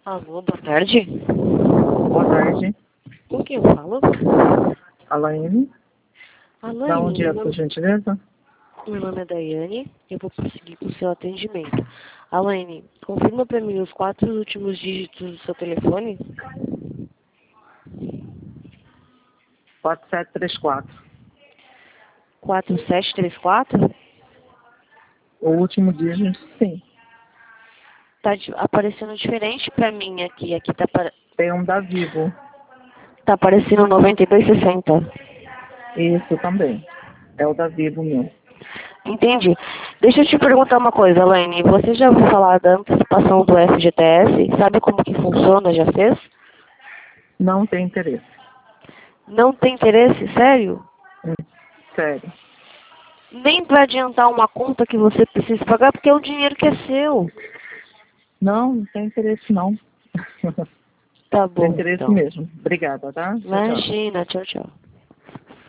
Alô, boa tarde. Boa tarde. Com quem eu falo? Alaine. Alô, Dá um dia, por gentileza. meu nome é Daiane e eu vou prosseguir com o seu atendimento. Alaine, confirma para mim os 4 últimos dígitos do seu telefone. 4734. 4734? O último dígito, sim. Tá aparecendo diferente para mim aqui. Aqui Tem um da Vivo. tá aparecendo 9260. Isso também. É o da Vivo meu. Entendi. Deixa eu te perguntar uma coisa, Alaine. Você já ouviu falar da antecipação do FGTS? Sabe como que funciona? Já fez? Não tem interesse. Não tem interesse? Sério? Sério. Nem para adiantar uma conta que você precisa pagar, porque é o dinheiro que é seu. Não tem interesse não. Tá bom, Tem interesse então. mesmo. Obrigada, tá? Tchau, tchau. Imagina, tchau, tchau.